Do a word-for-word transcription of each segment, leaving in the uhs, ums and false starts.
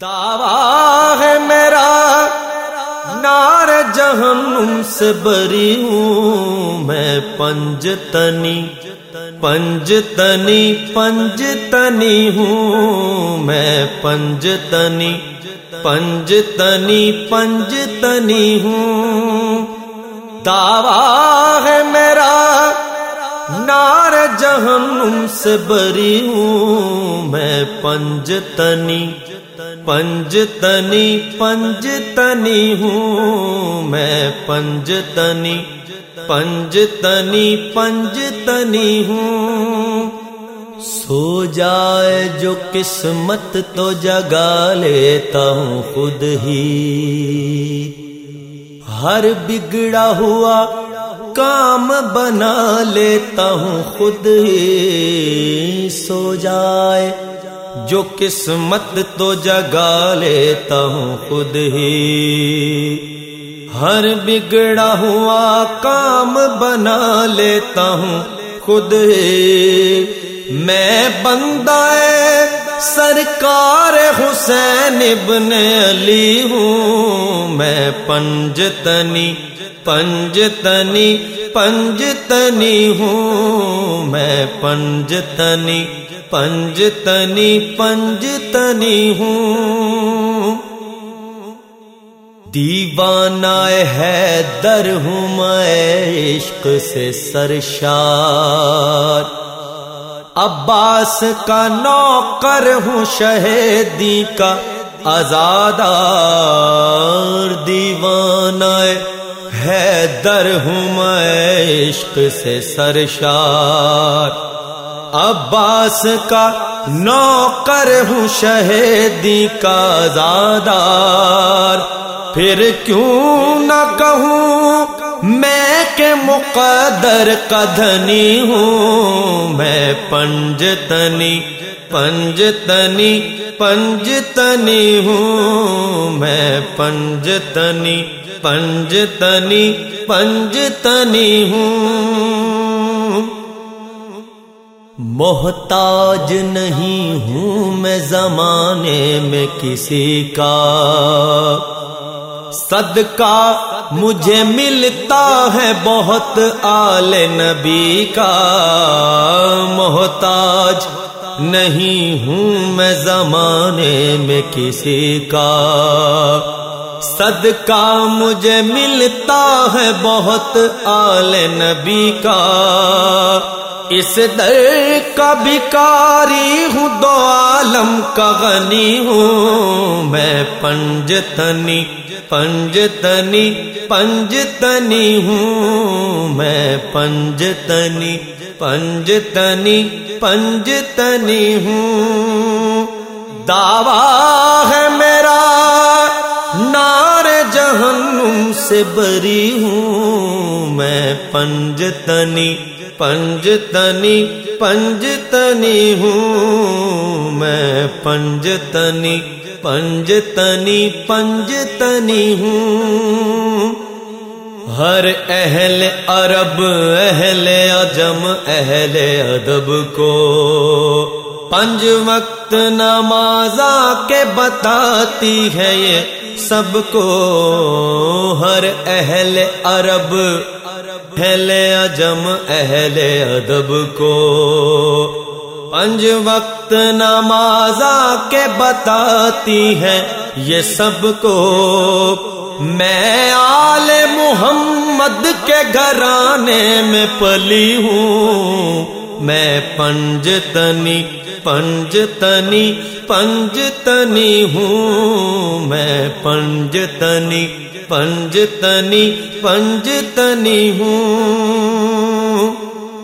دعویٰ ہے میرا نار جہنم سے بری ہوں میں، پنج تنی پنج تنی پنج تنی ہوں میں، پنج تنی پنج تنی پنج تنی ہوں۔ دعویٰ ہے میرا نار جہنم سے بری ہوں میں، پنج تنی پنج تنی پنج تنی ہوں میں، پنج تنی پنج تنی پنج تنی ہوں۔ سو جائے جو قسمت تو جگا لیتا ہوں خود ہی، ہر بگڑا ہوا کام بنا لیتا ہوں خود ہی۔ سو جائے جو قسمت تو جگا لیتا ہوں خود ہی، ہر بگڑا ہوا کام بنا لیتا ہوں خود ہی۔ میں بندہ سرکار حسین ابن علی ہوں میں، پنج تنی پنج تنی پنج تنی ہوں میں، پنج تنی پنج تنی پنج تنی ہوں۔ دیوانہ حیدر ہوں میں عشق سے سرشار، عباس کا نوکر ہوں شہیدی کا آزادار۔ دیوانہ حیدر ہوں میں عشق سے سرشار، عباس کا نوکر ہوں شہیدی کا آزادار۔ پھر کیوں نہ کہوں میں کہ مقدر کا دھنی ہوں میں، پنج تنی پنج تنی پنج تنی ہوں میں، پنج تنی پنج تنی پنج تنی ہوں۔ محتاج نہیں ہوں میں زمانے میں کسی کا، صدقہ مجھے ملتا ہے بہت آل نبی کا۔ محتاج نہیں ہوں میں زمانے میں کسی کا، صدقہ مجھے ملتا ہے بہت آل نبی کا۔ اس در کا بھکاری ہوں دو عالم کا غنی ہوں میں، پنج تنی پنج تنی پنج تنی ہوں میں، پنج تنی پنج تنی پنج تنی ہوں۔ دعویٰ ہے میرا نار جہنم سے بری ہوں میں، پنج تنی پنج تنی پنج تنی ہوں میں، پنج تنی پنج تنی پنج تنی ہوں۔ ہر اہل عرب اہل عجم اہل ادب کو پنج وقت نماز آ کے بتاتی ہے یہ سب کو۔ ہر اہل عرب اہل عجم اہل ادب کو پنج وقت نماز آ کے بتاتی ہے یہ سب کو۔ میں آل محمد کے گھرانے میں پلی ہوں میں، پنج تنی پنج تنی پنج تنی ہوں میں، پنج تنی پنج تنی پنج تنی ہوں۔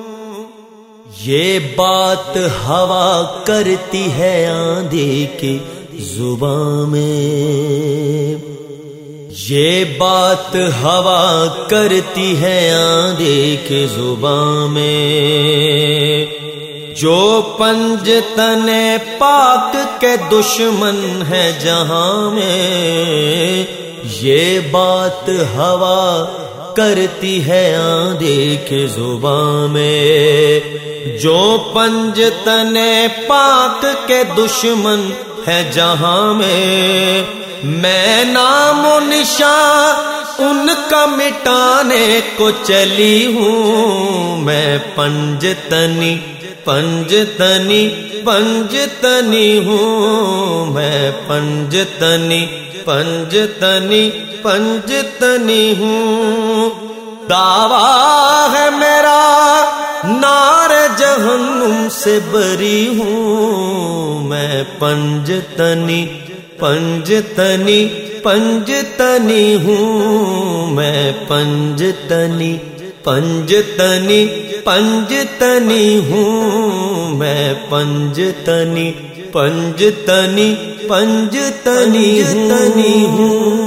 یہ بات ہوا کرتی ہے آندھی کی زبان میں، یہ بات ہوا کرتی ہے آندھی کی زبان میں۔ جو پنج تنے پاک کے دشمن ہے جہاں میں، یہ بات ہوا کرتی ہے آندھی کی زبان میں۔ جو پنج تنے پاک کے دشمن ہے جہاں میں، میں نام و نشان ان کا مٹانے کو چلی ہوں، میں پنجتنی پنجتنی پنجتنی ہوں، میں پنجتنی پنجتنی پنجتنی ہوں، دعویٰ ہے میرا نار جہنم سے بری ہوں، میں پنجتنی پنجتنی پنجتنی ہوں، میں پنجتنی پنجتنی پنجتنی ہوں، میں پنجتنی پنجتنی پنجتنی ہوں۔